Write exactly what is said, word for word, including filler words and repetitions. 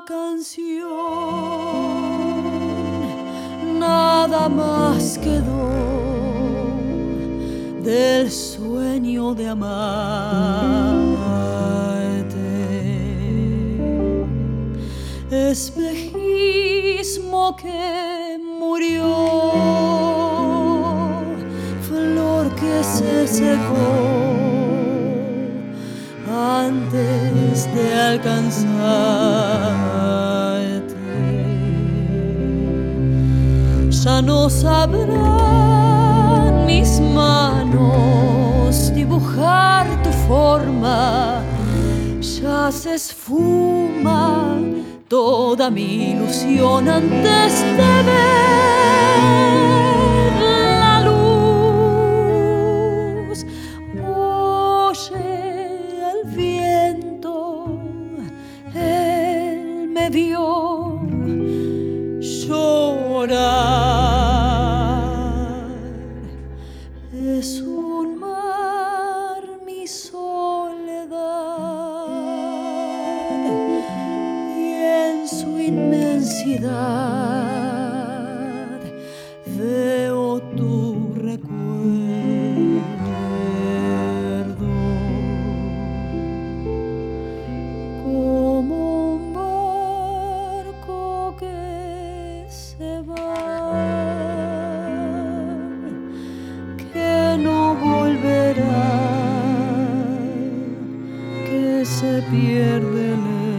canción, nada más quedó del sueño de amarte, espejismo que murió, flor que se secó antes de alcanzarte. Ya no sabrán mis manos dibujar tu forma, ya se esfuma toda mi ilusión antes de ver la luz. Oye el viento, él me vio llorar. Es un mar mi soledad, y en su inmensidad veo tu recuerdo como un barco que se va, que no volverá, que se pierde lejos.